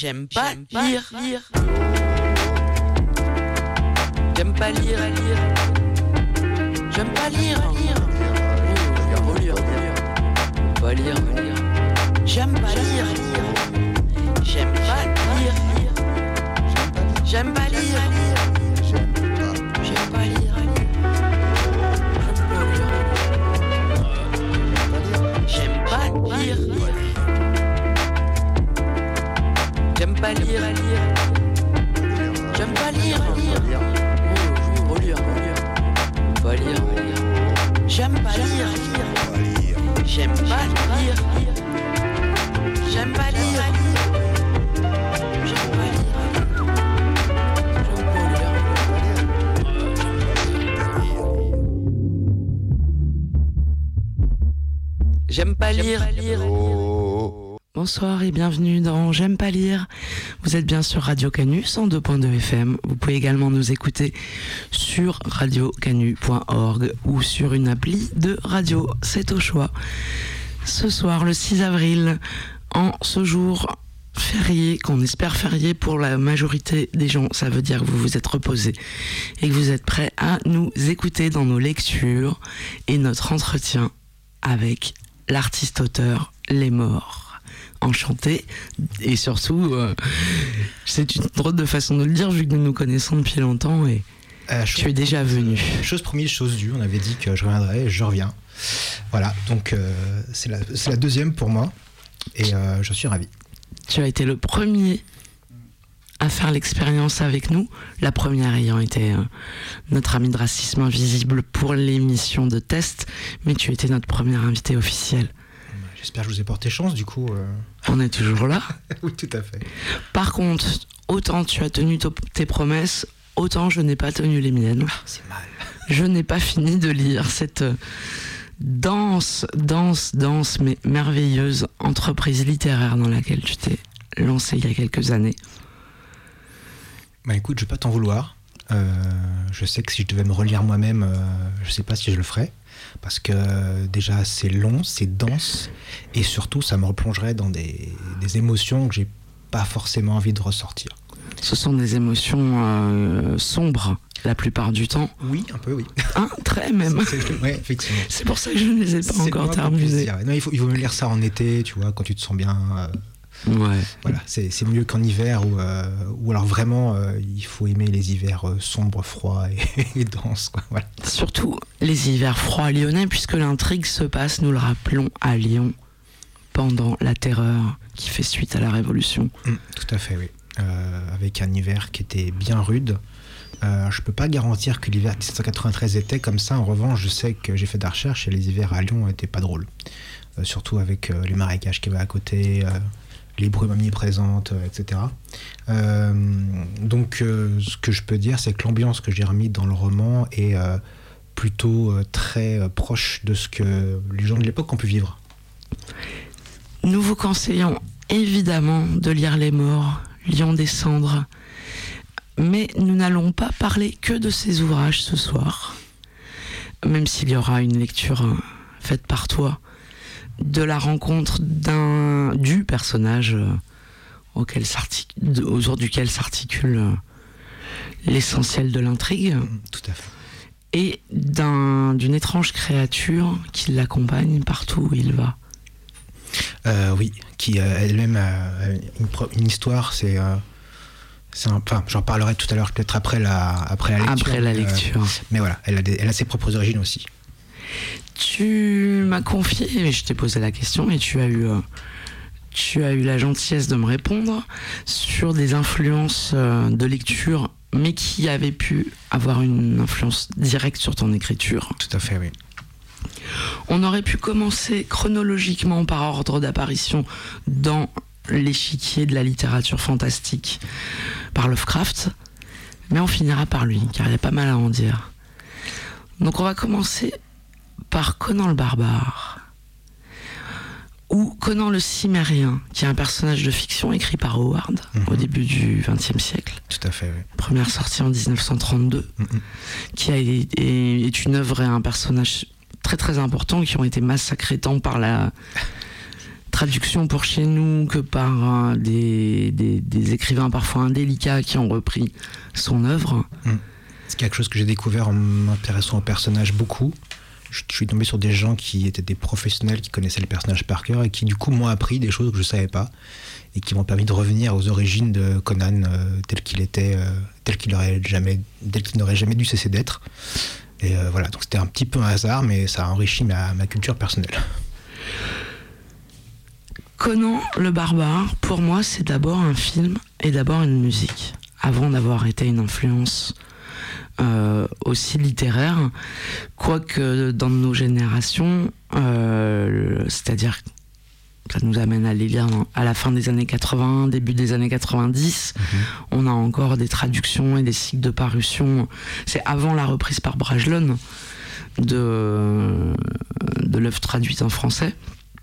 J'aime pas lire. J'aime pas lire. J'aime pas lire. Pas lire. J'aime pas lire. J'aime pas lire. J'aime pas lire. J'aime pas lire. J'aime pas lire. J'aime pas lire. J'aime pas lire. Pas lire. J'aime pas lire. J'aime pas lire. J'aime pas lire. J'aime pas lire. Bonsoir et bienvenue dans J'aime pas lire. Vous êtes bien sur Radio Canu 102.2 FM. Vous pouvez également nous écouter sur radiocanu.org ou sur une appli de radio. C'est au choix. Ce soir, le 6 avril, en ce jour férié, qu'on espère férié pour la majorité des gens, ça veut dire que vous vous êtes reposés et que vous êtes prêts à nous écouter dans nos lectures et notre entretien avec l'artiste-auteur Les Morts. Enchanté, et surtout c'est une drôle de façon de le dire vu que nous nous connaissons depuis longtemps et tu es déjà venu. Chose promise, chose due, on avait dit que je reviendrais, je reviens. Voilà, donc c'est la deuxième pour moi et je suis ravi. Tu as été le premier à faire l'expérience avec nous, la première ayant été notre ami de Racisme Invisible pour l'émission de test, mais tu étais notre premier invité officiel. J'espère que je vous ai porté chance, du coup. On est toujours là. Oui, tout à fait. Par contre, autant tu as tenu tes promesses, autant je n'ai pas tenu les miennes. Ah, c'est mal. Je n'ai pas fini de lire cette dense, mais merveilleuse entreprise littéraire dans laquelle tu t'es lancé il y a quelques années. Bah écoute, je vais pas t'en vouloir. Je sais que si je devais me relire moi-même, je sais pas si je le ferais. Parce que déjà c'est long, c'est dense et surtout ça me replongerait dans des émotions que j'ai pas forcément envie de ressortir. Ce sont des émotions sombres la plupart du temps. Oui, un peu oui. Très même. Oui, effectivement. C'est pour ça que je ne les ai pas encore terminés. Non, il vaut mieux lire ça en été, tu vois, quand tu te sens bien. Ouais. Voilà, c'est mieux qu'en hiver ou alors vraiment il faut aimer les hivers sombres, froids et denses, quoi. Voilà. Surtout les hivers froids lyonnais, puisque l'intrigue se passe, nous le rappelons, à Lyon pendant la terreur qui fait suite à la Révolution. Tout à fait, oui. Avec un hiver qui était bien rude. Je peux pas garantir que l'hiver 1793 était comme ça. En revanche, je sais que j'ai fait de la recherche et les hivers à Lyon étaient pas drôles. Surtout avec les marécages qu'il y avait à côté. Les brumes omniprésentes, etc. Donc, ce que je peux dire, c'est que l'ambiance que j'ai remise dans le roman est plutôt très proche de ce que les gens de l'époque ont pu vivre. Nous vous conseillons évidemment de lire Les Morts, Lion des Cendres, mais nous n'allons pas parler que de ces ouvrages ce soir, même s'il y aura une lecture faite par toi de la rencontre du personnage autour duquel s'articule l'essentiel de l'intrigue. Tout à fait. Et d'une étrange créature qui l'accompagne partout où il va. Oui, qui elle-même a une histoire, j'en parlerai tout à l'heure, peut-être après la lecture. Après la lecture. Mais voilà, elle a ses propres origines aussi. Tu m'as confié, et je t'ai posé la question, et tu as eu la gentillesse de me répondre sur des influences de lecture, mais qui avaient pu avoir une influence directe sur ton écriture. Tout à fait, oui. On aurait pu commencer chronologiquement par ordre d'apparition dans l'échiquier de la littérature fantastique par Lovecraft, mais on finira par lui, car il y a pas mal à en dire. Donc on va commencer par Conan le Barbare, ou Conan le Cimmérien, qui est un personnage de fiction écrit par Howard au début du XXe siècle. Tout à fait, oui. Première sortie en 1932, qui est une œuvre et un personnage très très important qui ont été massacrés tant par traduction pour chez nous que par des écrivains parfois indélicats qui ont repris son œuvre. C'est quelque chose que j'ai découvert en m'intéressant au personnage beaucoup. Je suis tombé sur des gens qui étaient des professionnels qui connaissaient le personnage par cœur et qui du coup m'ont appris des choses que je ne savais pas et qui m'ont permis de revenir aux origines de Conan tel qu'il était, tel qu'il n'aurait jamais dû cesser d'être. Et voilà, donc c'était un petit peu un hasard, mais ça a enrichi ma culture personnelle. Conan le Barbare, pour moi, c'est d'abord un film et d'abord une musique, avant d'avoir été une influence aussi littéraire, quoique dans nos générations, c'est-à-dire ça nous amène à les lire à la fin des années 80, début des années 90, on a encore des traductions et des cycles de parution. C'est avant la reprise par Brajlon de l'œuvre traduite en français.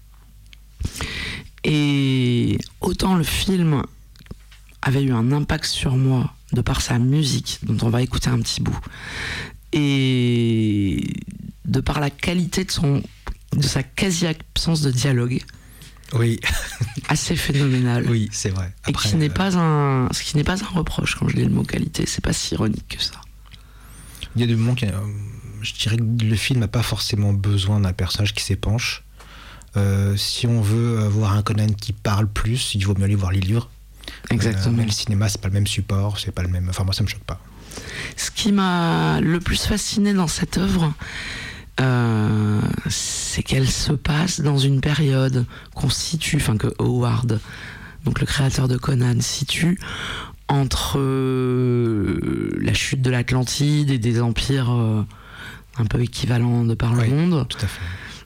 Et autant le film avait eu un impact sur moi de par sa musique, dont on va écouter un petit bout, et de par la qualité de sa quasi-absence de dialogue. Oui. Assez phénoménal. Oui, c'est vrai. Après, et ce qui n'est pas un reproche quand je dis le mot qualité, c'est pas si ironique que ça. Il y a des moments je dirais que le film n'a pas forcément besoin d'un personnage qui s'épanche. Si on veut voir un Conan qui parle plus, il vaut mieux aller voir les livres. Exactement. Mais le cinéma, c'est pas le même support, c'est pas le même. Enfin, moi, ça me choque pas. Ce qui m'a le plus fasciné dans cette œuvre, c'est qu'elle se passe dans une période que Howard, donc le créateur de Conan, situe entre la chute de l'Atlantide et des empires un peu équivalents de par le monde. Tout à fait.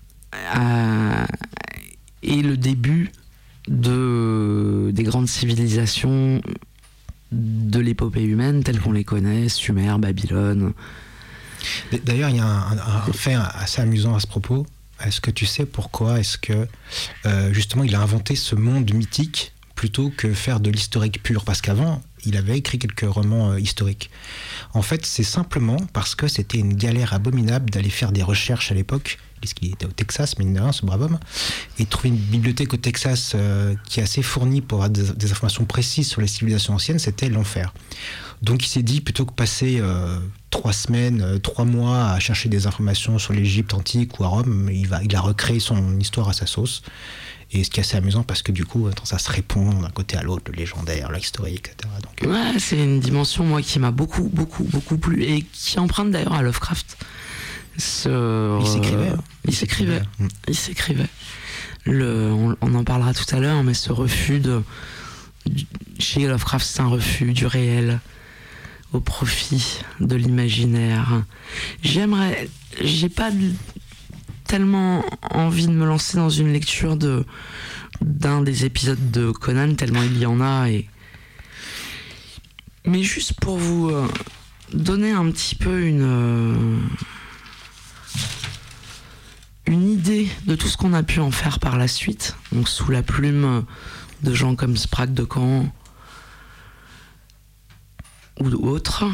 Et le début des grandes civilisations de l'épopée humaine telles qu'on les connaît, Sumer, Babylone. D'ailleurs, il y a un fait assez amusant à ce propos. Est-ce que tu sais pourquoi est-ce que justement il a inventé ce monde mythique plutôt que faire de l'historique pur? Parce qu'avant, il avait écrit quelques romans historiques. En fait, c'est simplement parce que c'était une galère abominable d'aller faire des recherches à l'époque, puisqu'il était au Texas, mine de rien, ce brave homme, et trouver une bibliothèque au Texas qui est assez fournie pour avoir des informations précises sur les civilisations anciennes, c'était l'enfer. Donc il s'est dit, plutôt que passer 3 semaines, 3 mois à chercher des informations sur l'Égypte antique ou à Rome, il a recréé son histoire à sa sauce. Et ce qui est assez amusant parce que du coup, ça se répond d'un côté à l'autre, le légendaire, l'historique, etc. Donc, ouais, c'est une dimension, moi, qui m'a beaucoup plu et qui emprunte d'ailleurs à Lovecraft. Il s'écrivait. Il s'écrivait. On en parlera tout à l'heure, mais ce refus chez Lovecraft, c'est un refus du réel au profit de l'imaginaire. J'ai pas tellement envie de me lancer dans une lecture d'un des épisodes de Conan, tellement il y en a. Mais juste pour vous donner un petit peu une idée de tout ce qu'on a pu en faire par la suite, donc sous la plume de gens comme Sprague de Caen ou d'autres,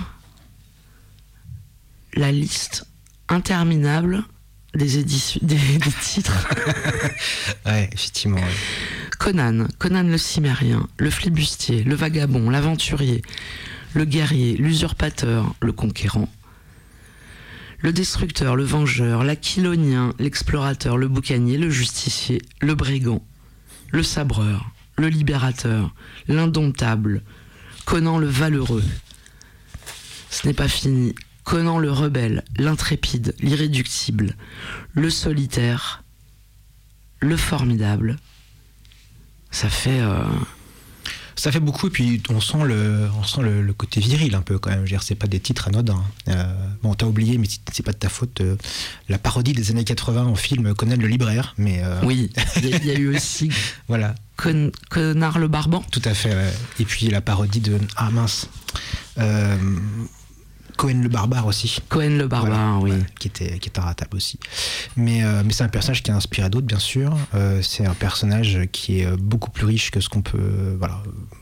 la liste interminable des titres. Ouais, effectivement. Ouais. Conan le Cimérien, le Flibustier, le Vagabond, l'Aventurier, le Guerrier, l'Usurpateur, le Conquérant, le Destructeur, le Vengeur, l'Aquilonien, l'Explorateur, le Boucanier, le Justicier, le Brigand, le Sabreur, le Libérateur, l'Indomptable, Conan le Valeureux. Ce n'est pas fini. Conan le Rebelle, l'Intrépide, l'Irréductible, le Solitaire, le Formidable. Ça fait beaucoup, et puis on sent le côté viril un peu quand même. Je veux dire, c'est pas des titres anodins. Bon, t'as oublié, mais c'est pas de ta faute, la parodie des années 80 en film Conan le Libraire. Mais oui, il y a eu aussi voilà. Connard le Barbant. Tout à fait, ouais. Et puis la parodie de... Ah mince Cohen le Barbare aussi. Cohen le Barbare, voilà, oui. Qui est inratable aussi. Mais c'est un personnage qui a inspiré d'autres, bien sûr. C'est un personnage qui est beaucoup plus riche que ce qu'on peut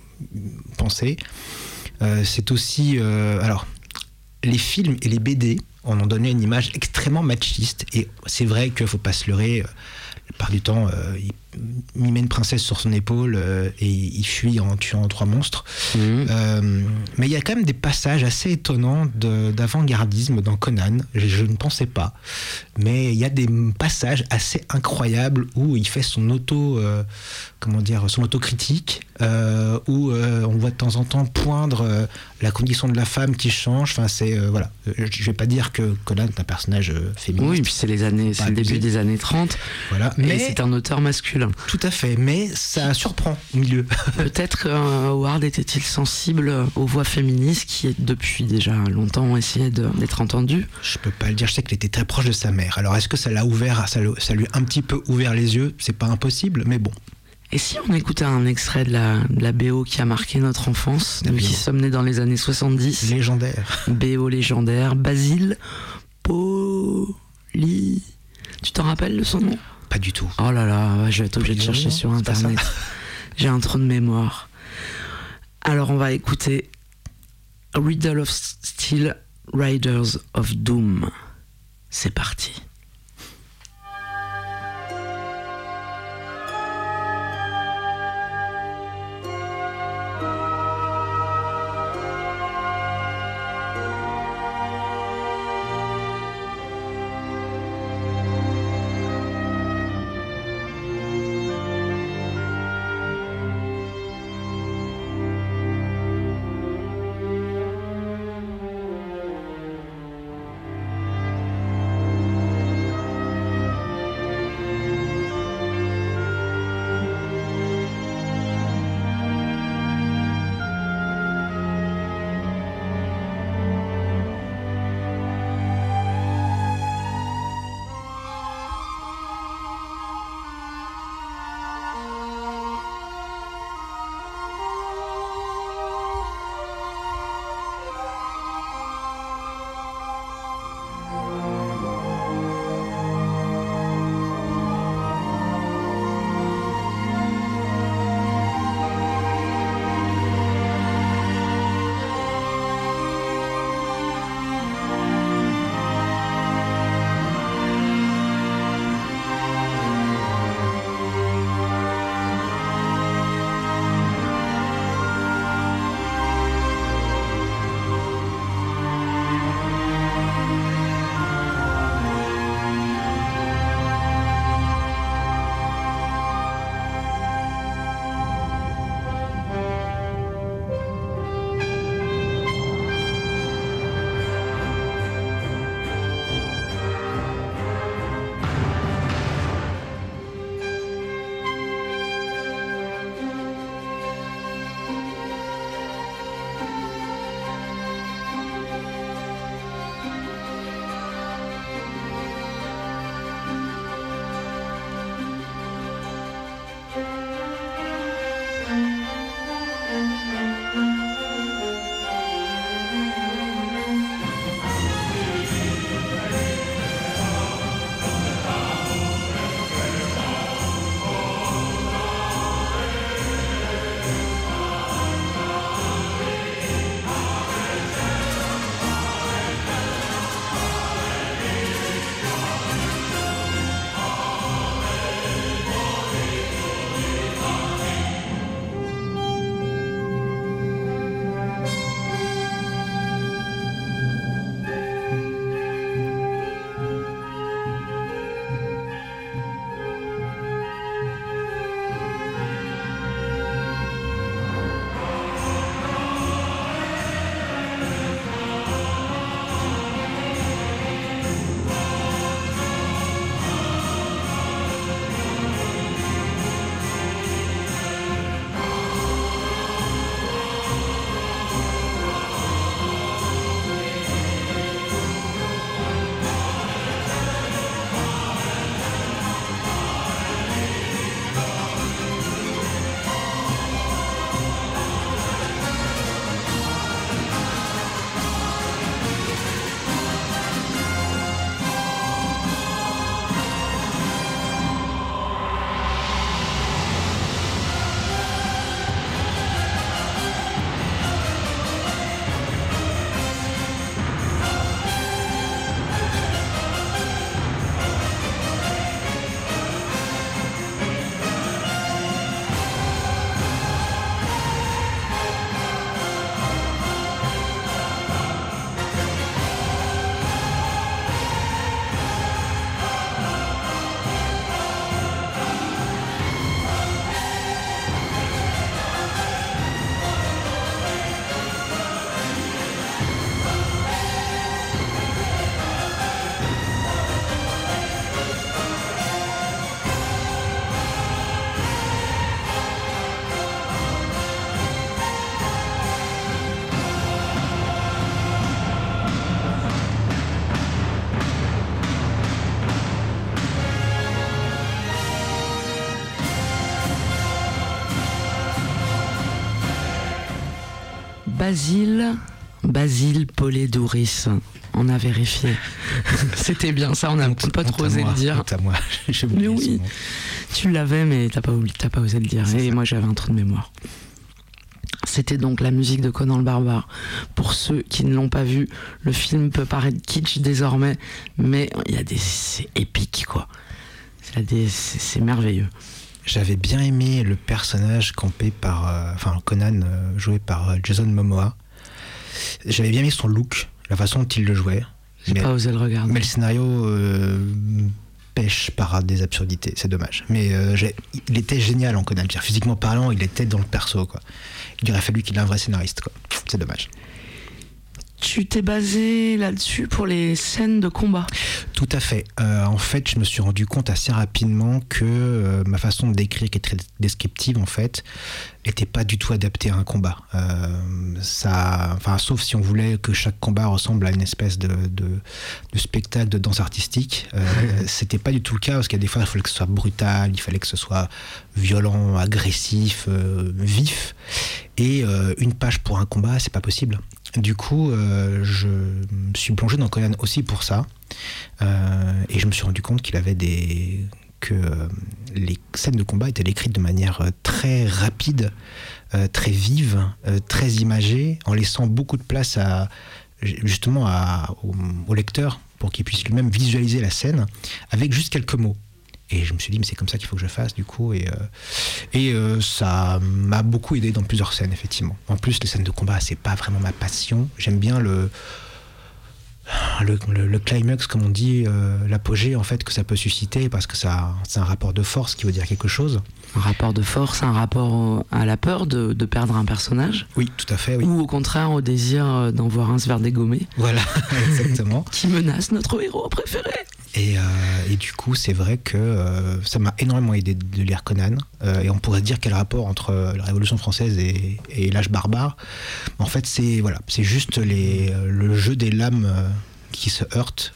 penser. C'est aussi... alors, les films et les BD on en donnait une image extrêmement machiste. Et c'est vrai qu'il ne faut pas se leurrer. La part du temps, il met une princesse sur son épaule et il fuit en tuant 3 monstres. Mais il y a quand même des passages assez étonnants d'avant-gardisme dans Conan. Je ne pensais pas. Mais il y a des passages assez incroyables où il fait son autocritique, où on voit de temps en temps poindre la condition de la femme qui change. Enfin, voilà. Je ne vais pas dire que Conan est un personnage féministe. Oui, puis c'est le début des années 30. Voilà. Mais c'est un auteur masculin. Tout à fait, mais ça surprend au milieu. Peut-être Howard était-il sensible aux voix féministes qui, depuis déjà longtemps, essayaient d'être entendues. Je peux pas le dire, je sais qu'il était très proche de sa mère. Alors est-ce que ça lui a un petit peu ouvert les yeux? C'est pas impossible, mais bon. Et si on écoutait un extrait de la BO qui a marqué notre enfance, nous qui sommes nés dans les années 70. Légendaire. BO légendaire, Basile Poli. Tu t'en rappelles de son nom? Pas du tout. Oh là là, je vais être obligé de chercher sur internet. J'ai un trou de mémoire. Alors on va écouter Riddle of Steel, Riders of Doom. C'est parti. Basile Poledouris. On a vérifié. C'était bien ça, on n'a pas trop osé le dire. À moi. Mais oui, tu l'avais, mais t'as pas osé le dire. Et moi, j'avais un trou de mémoire. C'était donc la musique de Conan le Barbare. Pour ceux qui ne l'ont pas vu, le film peut paraître kitsch désormais, mais c'est épique, quoi. C'est merveilleux. J'avais bien aimé le personnage campé par... Conan, joué par Jason Momoa. J'avais bien aimé son look, la façon dont il le jouait. J'ai pas osé le regarder. Mais le scénario pêche par des absurdités, c'est dommage. Mais il était génial en Conan. Physiquement parlant, il était dans le perso, quoi. Il aurait fallu qu'il ait un vrai scénariste, quoi. C'est dommage. Tu t'es basé là-dessus pour les scènes de combat? Tout à fait. En fait, je me suis rendu compte assez rapidement que ma façon de décrire, qui est très descriptive, en fait, était pas du tout adaptée à un combat. Sauf si on voulait que chaque combat ressemble à une espèce de spectacle de danse artistique. C'était pas du tout le cas, parce qu'il y a des fois, il fallait que ce soit brutal, il fallait que ce soit violent, agressif, vif. Et une page pour un combat, c'est pas possible. Du coup, je me suis plongé dans Conan aussi pour ça, et je me suis rendu compte que les scènes de combat étaient écrites de manière très rapide, très vive, très imagée, en laissant beaucoup de place au lecteur pour qu'il puisse lui-même visualiser la scène avec juste quelques mots. Et je me suis dit, mais c'est comme ça qu'il faut que je fasse, du coup. Et ça m'a beaucoup aidé dans plusieurs scènes, effectivement. En plus, les scènes de combat, c'est pas vraiment ma passion. J'aime bien le climax, comme on dit, l'apogée, en fait, que ça peut susciter, parce que c'est un rapport de force qui veut dire quelque chose. Un rapport de force, un rapport à la peur de perdre un personnage. Oui, tout à fait, oui. Ou au contraire, au désir d'en voir un se faire dégommer. Voilà, exactement. Qui menace notre héros préféré. Et du coup, c'est vrai que ça m'a énormément aidé de lire Conan. Et on pourrait dire quel rapport entre la Révolution française et l'âge barbare. En fait, c'est juste le jeu des lames qui se heurtent.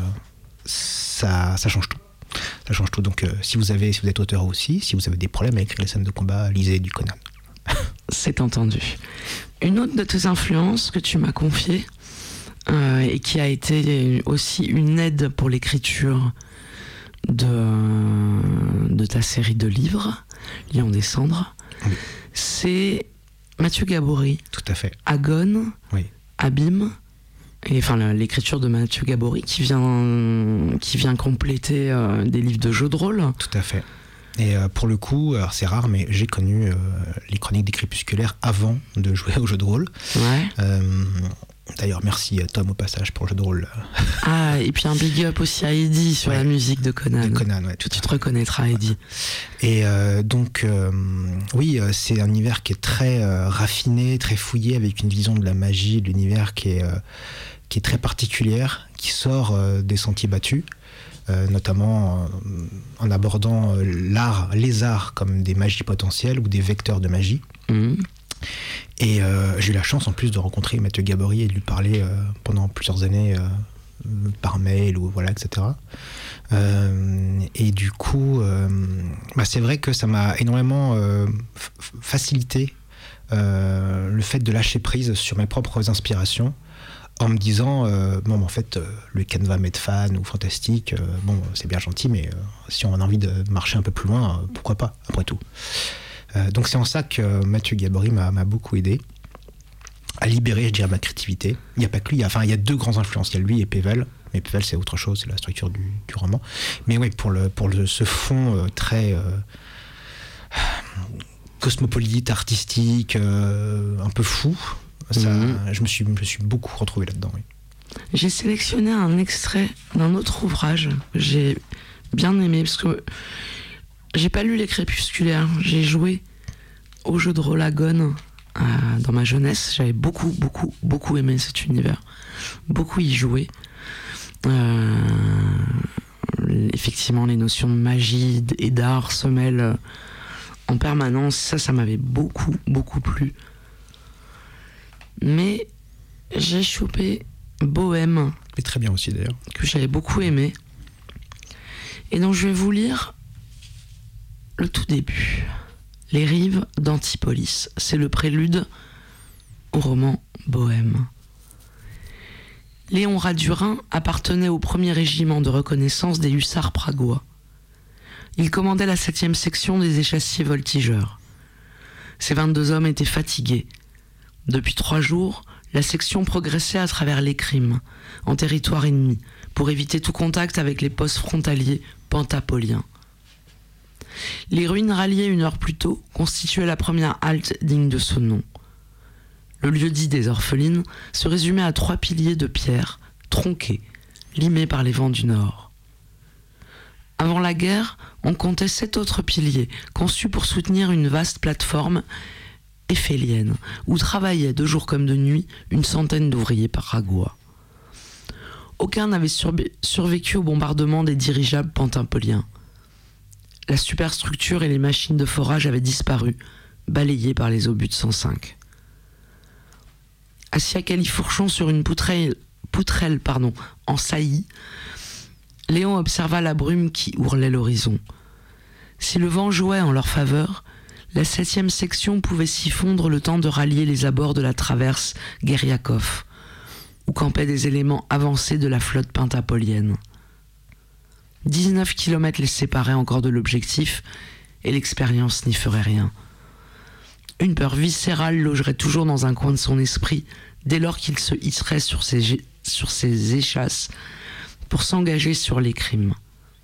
Ça change tout. Ça change tout. Donc, si vous êtes auteur aussi, si vous avez des problèmes à écrire les scènes de combat, lisez du Conan. C'est entendu. Une autre de tes influences que tu m'as confiée, et qui a été aussi une aide pour l'écriture de ta série de livres, Lion des Cendres, oui. C'est Mathieu Gabory. Tout à fait. Agone, oui. Abîme, et l'écriture de Mathieu Gabory qui vient compléter des livres de jeux de rôle. Tout à fait. Et pour le coup, alors c'est rare, mais j'ai connu les chroniques des crépusculaires avant de jouer au jeu de rôle. Ouais. D'ailleurs, merci Tom au passage pour le jeu de rôle. Ah, et puis un big up aussi à Eddie sur la musique de Conan. Ouais. Tu te reconnaîtras, Eddie. Et donc, oui, c'est un univers qui est très raffiné, très fouillé, avec une vision de la magie, de l'univers qui est très particulière, qui sort des sentiers battus. Notamment en abordant les arts comme des magies potentielles ou des vecteurs de magie. Mmh. Et j'ai eu la chance en plus de rencontrer Mathieu Gabory et de lui parler pendant plusieurs années par mail ou etc. Et du coup, c'est vrai que ça m'a énormément facilité le fait de lâcher prise sur mes propres inspirations, en me disant en fait le canevas m'est fan ou fantastique, c'est bien gentil, mais si on a envie de marcher un peu plus loin, pourquoi pas, après tout. Donc c'est en ça que Mathieu Gabory m'a beaucoup aidé à libérer, je dirais, ma créativité. Il n'y a pas que lui, il y a deux grands influences, il y a lui et Pével, mais Pével c'est autre chose, c'est la structure du roman. Mais oui, pour ce fond très cosmopolite, artistique, un peu fou, je me suis beaucoup retrouvé là-dedans. Oui. J'ai sélectionné un extrait d'un autre ouvrage que j'ai bien aimé, parce que j'ai pas lu Les Crépusculaires, j'ai joué au jeu de rôle Agone dans ma jeunesse. J'avais beaucoup aimé cet univers, beaucoup y jouer. Effectivement, les notions de magie et d'art se mêlent en permanence. Ça m'avait beaucoup plu. Mais j'ai chopé Bohème, et très bien aussi d'ailleurs, que j'avais beaucoup aimé, et donc je vais vous lire le tout début. Les rives d'Antipolis, c'est le prélude au roman bohème. Léon Radurin appartenait au 1er régiment de reconnaissance des hussards pragois. Il commandait la 7e section des échassiers voltigeurs. Ces 22 hommes étaient fatigués. Depuis 3 jours, la section progressait à travers l'Écrime, en territoire ennemi, pour éviter tout contact avec les postes frontaliers pentapoliens. Les ruines ralliées 1 heure plus tôt constituaient la première halte digne de ce nom. Le lieu-dit des Orphelines se résumait à 3 piliers de pierre, tronqués, limés par les vents du nord. Avant la guerre, on comptait 7 autres piliers, conçus pour soutenir une vaste plateforme éphélienne, où travaillaient de jour comme de nuit une centaine d'ouvriers paraguas. Aucun n'avait survécu au bombardement des dirigeables pentapoliens. La superstructure et les machines de forage avaient disparu, balayées par les obus de 105. Assis à califourchon sur une poutrelle en saillie, Léon observa la brume qui ourlait l'horizon. Si le vent jouait en leur faveur, la 7e section pouvait s'y fondre le temps de rallier les abords de la traverse Guerriakov, où campaient des éléments avancés de la flotte pentapolienne. 19 kilomètres les séparaient encore de l'objectif, et l'expérience n'y ferait rien. Une peur viscérale logerait toujours dans un coin de son esprit dès lors qu'il se hisserait sur ses échasses pour s'engager sur l'Écrime.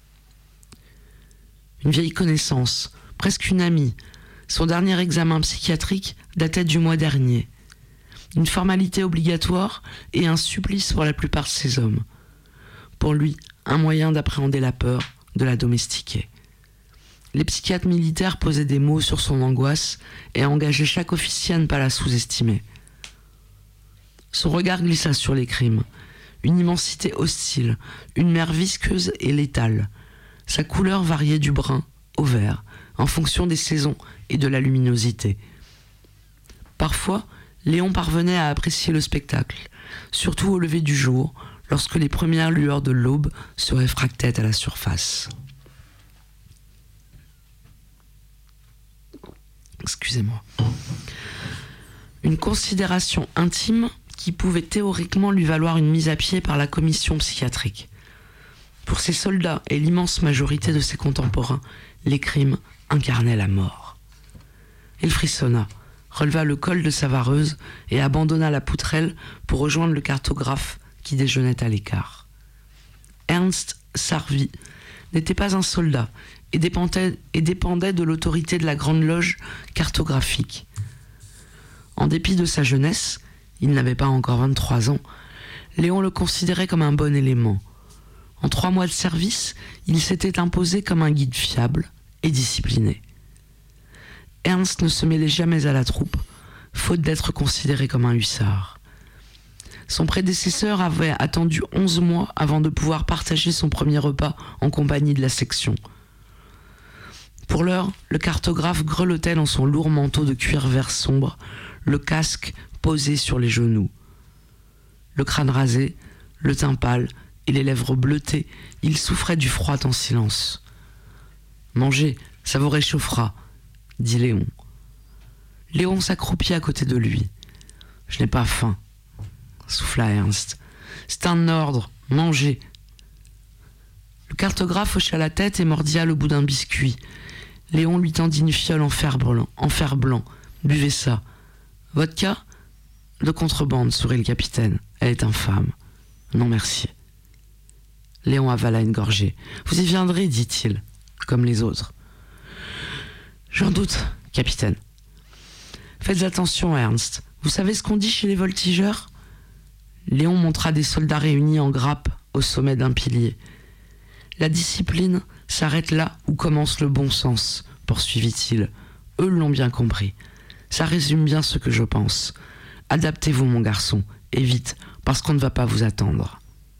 Une vieille connaissance, presque une amie, son dernier examen psychiatrique datait du mois dernier. Une formalité obligatoire et un supplice pour la plupart de ces hommes. Pour lui, un moyen d'appréhender la peur, de la domestiquer. Les psychiatres militaires posaient des mots sur son angoisse et engageaient chaque officier à ne pas la sous-estimer. Son regard glissa sur les crimes. Une immensité hostile, une mer visqueuse et létale. Sa couleur variait du brun au vert, en fonction des saisons et de la luminosité. Parfois, Léon parvenait à apprécier le spectacle, surtout au lever du jour, lorsque les premières lueurs de l'aube se réfractaient à la surface. Excusez-moi. Une considération intime qui pouvait théoriquement lui valoir une mise à pied par la commission psychiatrique. Pour ses soldats et l'immense majorité de ses contemporains, les crimes incarnaient la mort. Il frissonna, releva le col de sa vareuse et abandonna la poutrelle pour rejoindre le cartographe qui déjeunait à l'écart. Ernst Sarvy n'était pas un soldat et dépendait de l'autorité de la Grande Loge cartographique. En dépit de sa jeunesse, il n'avait pas encore 23 ans, Léon le considérait comme un bon élément. En 3 mois de service, il s'était imposé comme un guide fiable et discipliné. Ernst ne se mêlait jamais à la troupe, faute d'être considéré comme un hussard. Son prédécesseur avait attendu 11 mois avant de pouvoir partager son premier repas en compagnie de la section. Pour l'heure, le cartographe grelottait dans son lourd manteau de cuir vert sombre, le casque posé sur les genoux. Le crâne rasé, le teint pâle et les lèvres bleutées, il souffrait du froid en silence. « Mangez, ça vous réchauffera », dit Léon. Léon s'accroupit à côté de lui. « Je n'ai pas faim », souffla Ernst. « C'est un ordre, mangez ». Le cartographe hocha la tête et mordilla le bout d'un biscuit. Léon lui tendit une fiole en fer blanc. « Buvez ça. »« Vodka ?»« De contrebande, sourit le capitaine. Elle est infâme. »« Non, merci. » Léon avala une gorgée. « Vous y viendrez, dit-il, comme les autres. »« J'en doute, capitaine. »« Faites attention, Ernst. Vous savez ce qu'on dit chez les voltigeurs ?» Léon montra des soldats réunis en grappe au sommet d'un pilier. « La discipline s'arrête là où commence le bon sens, poursuivit-il. Eux l'ont bien compris. Ça résume bien ce que je pense. Adaptez-vous, mon garçon, et vite, parce qu'on ne va pas vous attendre. »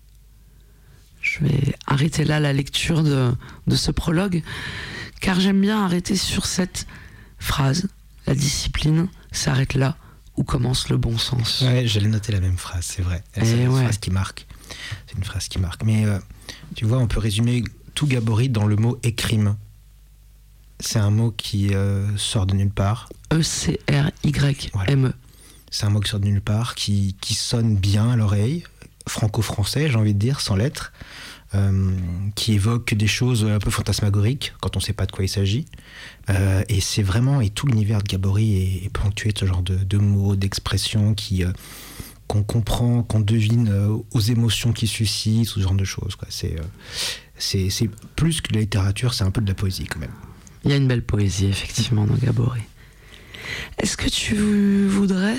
Je vais arrêter là la lecture de ce prologue, car j'aime bien arrêter sur cette phrase. La discipline s'arrête là où commence le bon sens. Ouais, j'allais noter la même phrase, c'est vrai. C'est une phrase qui marque. C'est une phrase qui marque. Mais tu vois, on peut résumer tout gabarit dans le mot écrime. C'est un mot qui sort de nulle part. E-C-R-Y-M-E. Voilà. C'est un mot qui sort de nulle part, qui sonne bien à l'oreille, franco-français, j'ai envie de dire, sans lettres, qui évoque des choses un peu fantasmagoriques quand on ne sait pas de quoi il s'agit. Et c'est vraiment, et tout l'univers de Gabory est ponctué de ce genre de mots, d'expressions qu'on comprend, qu'on devine aux émotions qu'il suscite, ce genre de choses, quoi. C'est plus que de la littérature, c'est un peu de la poésie quand même. Il y a une belle poésie, effectivement, dans Gabory. Est-ce que tu voudrais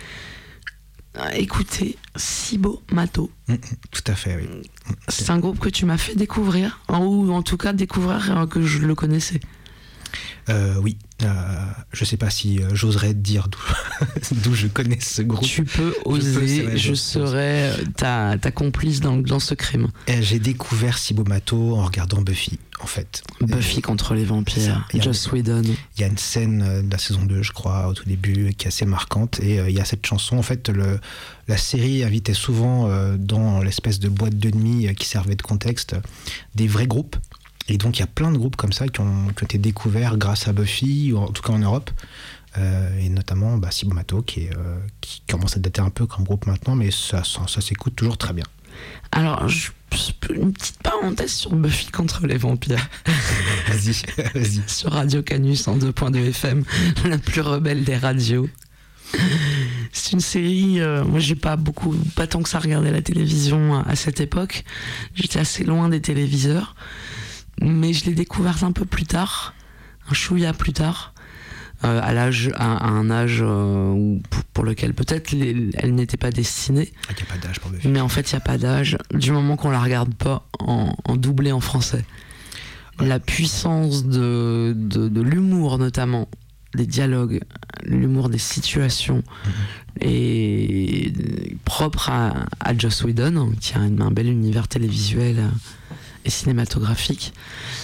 écouter Cibo Matto? Tout à fait, oui. C'est un groupe que tu m'as fait découvrir, ou en tout cas découvrir que je le connaissais. Oui, je sais pas si j'oserais te dire d'où je connais ce groupe. Tu peux oser, je serai ta complice dans ce crime. J'ai découvert Cibo Matto en regardant Buffy, en fait. Buffy contre les vampires, Joss Whedon. Il y a une scène de la saison 2, je crois, au tout début, qui est assez marquante, et il y a cette chanson. En fait, la série invitait souvent dans l'espèce de boîte de nuit qui servait de contexte des vrais groupes. Et donc il y a plein de groupes comme ça qui ont été découverts grâce à Buffy, ou en tout cas en Europe, et notamment Cibo Matto qui commence à dater un peu comme groupe maintenant, mais ça s'écoute toujours très bien. Alors, une petite parenthèse sur Buffy contre les vampires. Vas-y. Sur Radio Canus en 2.2 FM, la plus rebelle des radios. C'est une série, moi j'ai pas tant que ça regardé la télévision à cette époque. J'étais assez loin des téléviseurs. Mais je l'ai découverte un peu plus tard, un chouïa plus tard, à un âge pour lequel peut-être elle n'était pas destinée. Il n'y a pas d'âge pour Buffy. Mais en fait, il n'y a pas d'âge, du moment qu'on la regarde pas en doublé en français. Ouais. La puissance de l'humour, notamment, des dialogues, l'humour des situations, est propre à Joss Whedon, qui a un bel univers télévisuel et cinématographique,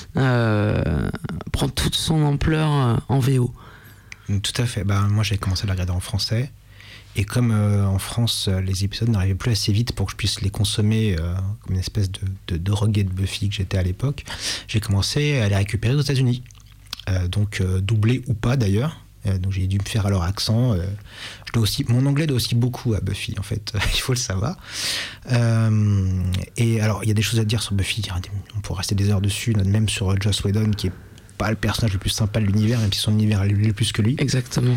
prend toute son ampleur en VO. Tout à fait. Moi, j'ai commencé à la regarder en français. Et comme en France, les épisodes n'arrivaient plus assez vite pour que je puisse les consommer comme une espèce de drogué de Buffy que j'étais à l'époque, j'ai commencé à les récupérer aux États-Unis. Donc doublé ou pas d'ailleurs. Donc j'ai dû me faire à leur accent. Mon anglais doit aussi beaucoup à Buffy, en fait, il faut le savoir. Et alors, il y a des choses à dire sur Buffy, on pourrait rester des heures dessus, même sur Joss Whedon, qui est pas le personnage le plus sympa de l'univers, même si son univers est plus que lui. Exactement.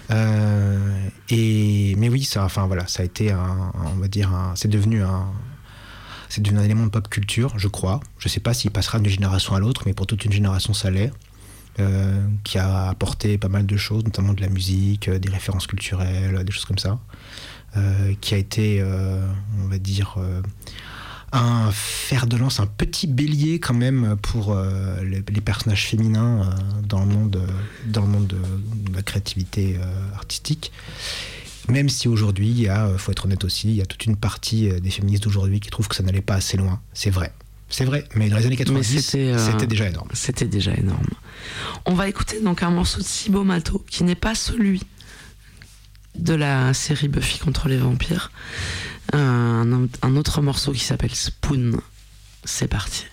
Mais oui, ça a été c'est devenu un élément de pop culture, je crois. Je sais pas s'il passera d'une génération à l'autre, mais pour toute une génération, ça l'est. Qui a apporté pas mal de choses, notamment de la musique, des références culturelles, des choses comme ça, qui a été, on va dire, un fer de lance, un petit bélier quand même pour les personnages féminins dans le monde de la créativité artistique. Même si aujourd'hui, il faut être honnête aussi, il y a toute une partie des féministes d'aujourd'hui qui trouvent que ça n'allait pas assez loin. C'est vrai, mais dans les années 90, c'était déjà énorme. C'était déjà énorme. On va écouter donc un morceau de Cibo Matto qui n'est pas celui de la série Buffy contre les vampires. Un autre morceau qui s'appelle Spoon. C'est parti.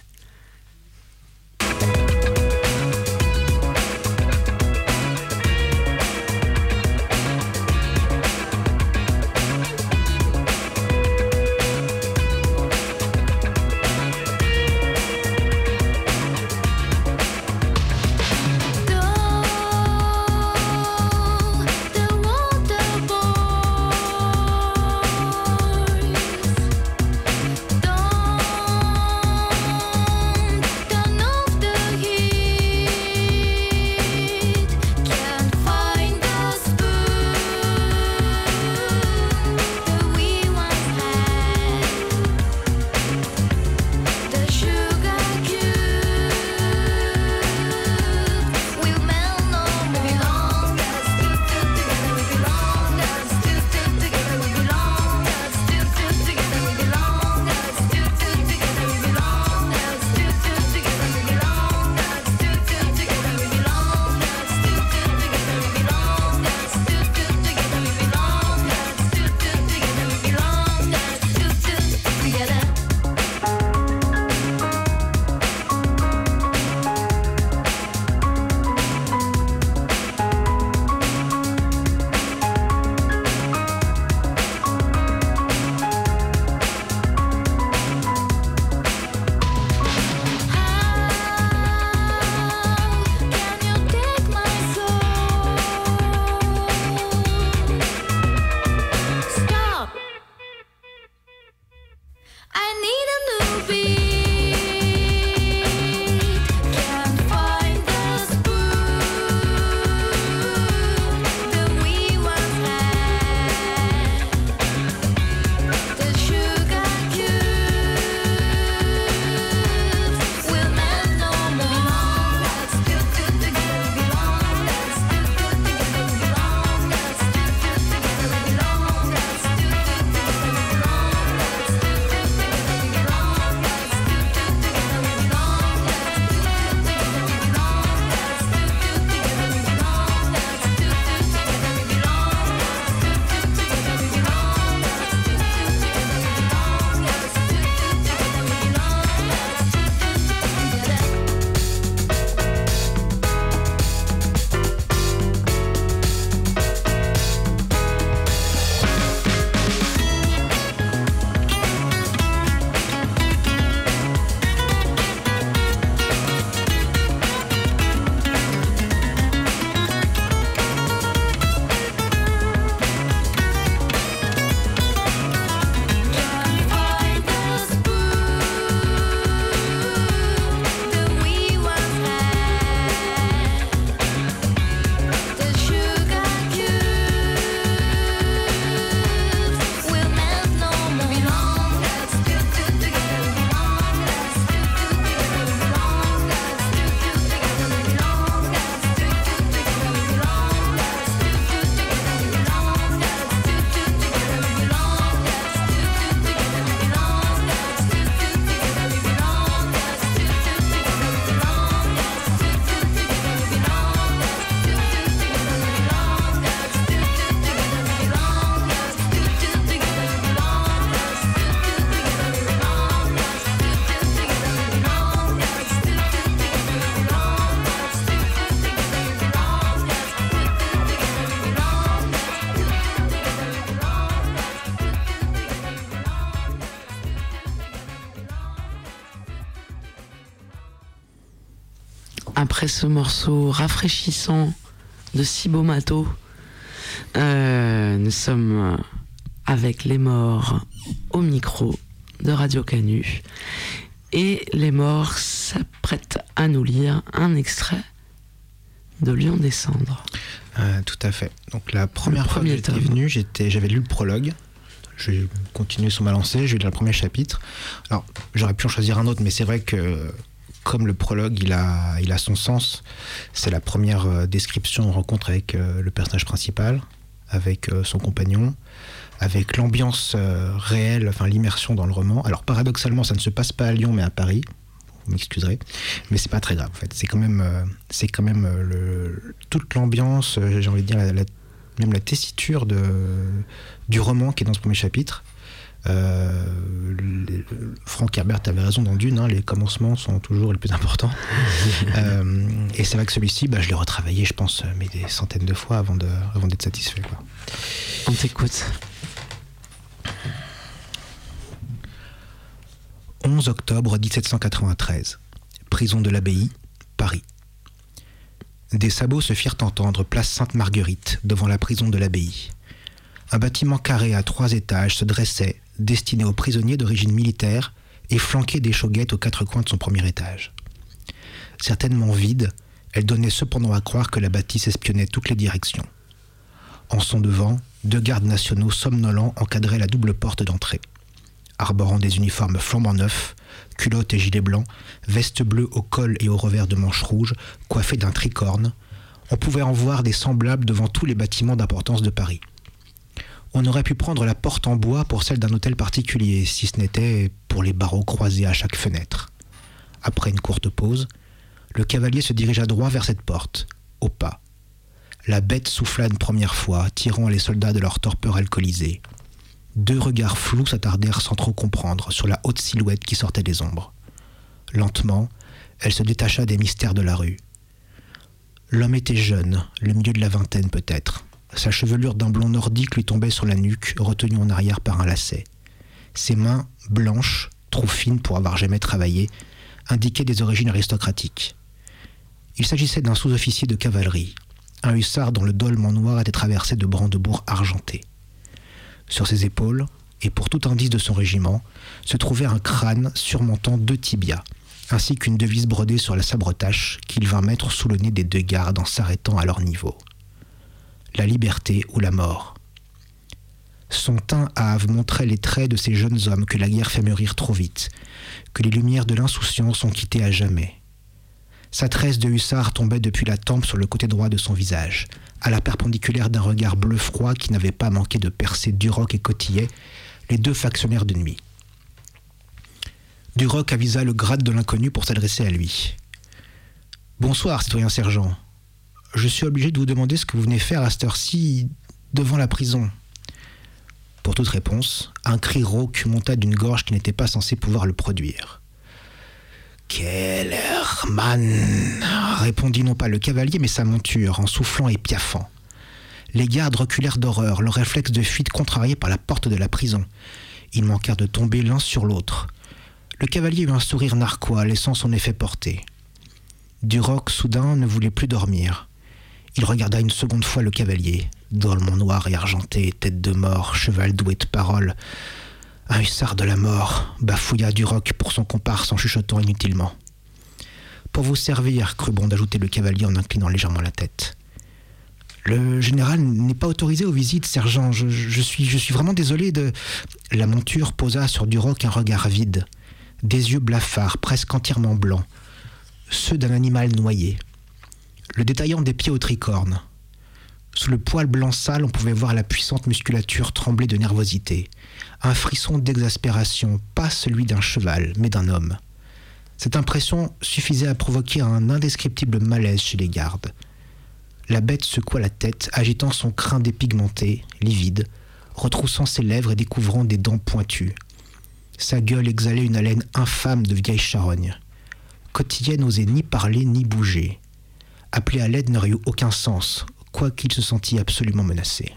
après ce morceau rafraîchissant de Cibo Matto, nous sommes avec les morts au micro de Radio Canu. Et les morts s'apprêtent à nous lire un extrait de Lion des Cendres. Tout à fait. Donc la première fois que j'étais venu, j'avais lu le prologue. J'ai continué sur ma lancée, j'ai lu le premier chapitre. Alors j'aurais pu en choisir un autre, mais c'est vrai que comme le prologue, il a son sens. C'est la première description, rencontre avec le personnage principal, avec son compagnon, avec l'ambiance réelle, enfin l'immersion dans le roman. Alors paradoxalement, ça ne se passe pas à Lyon, mais à Paris. Vous m'excuserez, mais c'est pas très grave en fait. C'est quand même toute l'ambiance, j'ai envie de dire même la tessiture du roman qui est dans ce premier chapitre. Frank Herbert avait raison dans Dune, les commencements sont toujours les plus importants. Et c'est vrai que celui-ci, je l'ai retravaillé, je pense, mais des centaines de fois avant d'être satisfait, quoi. On t'écoute. 11 octobre 1793, prison de l'Abbaye, Paris. Des sabots se firent entendre place Sainte-Marguerite, devant la prison de l'Abbaye. Un bâtiment carré à 3 étages se dressait, destiné aux prisonniers d'origine militaire et flanqué d'échauguettes aux 4 coins de son premier étage. Certainement vide, elle donnait cependant à croire que la bâtisse espionnait toutes les directions. En son devant, 2 gardes nationaux somnolents encadraient la double porte d'entrée. Arborant des uniformes flambant neufs, culottes et gilets blancs, vestes bleues au col et au revers de manches rouges, coiffées d'un tricorne, on pouvait en voir des semblables devant tous les bâtiments d'importance de Paris. On aurait pu prendre la porte en bois pour celle d'un hôtel particulier, si ce n'était pour les barreaux croisés à chaque fenêtre. Après une courte pause, le cavalier se dirigea droit vers cette porte, au pas. La bête souffla une première fois, tirant les soldats de leur torpeur alcoolisée. 2 regards flous s'attardèrent sans trop comprendre sur la haute silhouette qui sortait des ombres. Lentement, elle se détacha des mystères de la rue. L'homme était jeune, le milieu de la vingtaine peut-être. Sa chevelure d'un blond nordique lui tombait sur la nuque, retenue en arrière par un lacet. Ses mains, blanches, trop fines pour avoir jamais travaillé, indiquaient des origines aristocratiques. Il s'agissait d'un sous-officier de cavalerie, un hussard dont le dolman noir était traversé de brandebourgs argentés. Sur ses épaules, et pour tout indice de son régiment, se trouvait un crâne surmontant 2 tibias, ainsi qu'une devise brodée sur la sabretache qu'il vint mettre sous le nez des 2 gardes en s'arrêtant à leur niveau. La liberté ou la mort. Son teint hâve montrait les traits de ces jeunes hommes que la guerre fait mûrir trop vite, que les lumières de l'insouciance ont quittés à jamais. Sa tresse de hussard tombait depuis la tempe sur le côté droit de son visage, à la perpendiculaire d'un regard bleu froid qui n'avait pas manqué de percer Duroc et Cotillet, les 2 factionnaires de nuit. Duroc avisa le grade de l'inconnu pour s'adresser à lui. « Bonsoir, citoyen sergent. Je suis obligé de vous demander ce que vous venez faire à cette heure-ci devant la prison. » Pour toute réponse, un cri rauque monta d'une gorge qui n'était pas censée pouvoir le produire. « Kellermann » répondit non pas le cavalier, mais sa monture, en soufflant et piaffant. Les gardes reculèrent d'horreur, leur réflexe de fuite contrarié par la porte de la prison. Ils manquèrent de tomber l'un sur l'autre. Le cavalier eut un sourire narquois, laissant son effet porter. Duroc, soudain, ne voulait plus dormir. Il regarda une seconde fois le cavalier, dolman noir et argenté, tête de mort, cheval doué de parole. Un hussard de la mort, bafouilla Duroc pour son comparse en chuchotant inutilement. « Pour vous servir, crut bon d'ajouter le cavalier en inclinant légèrement la tête. Le général n'est pas autorisé aux visites, sergent. Je suis vraiment désolé de... » La monture posa sur Duroc un regard vide, des yeux blafards, presque entièrement blancs, ceux d'un animal noyé. Le détaillant des pieds au tricorne. Sous le poil blanc sale, on pouvait voir la puissante musculature trembler de nervosité. Un frisson d'exaspération, pas celui d'un cheval, mais d'un homme. Cette impression suffisait à provoquer un indescriptible malaise chez les gardes. La bête secoua la tête, agitant son crin dépigmenté, livide, retroussant ses lèvres et découvrant des dents pointues. Sa gueule exhalait une haleine infâme de vieille charogne. Cotillet n'osait ni parler ni bouger. Appeler à l'aide n'aurait eu aucun sens, quoiqu'il se sentît absolument menacé.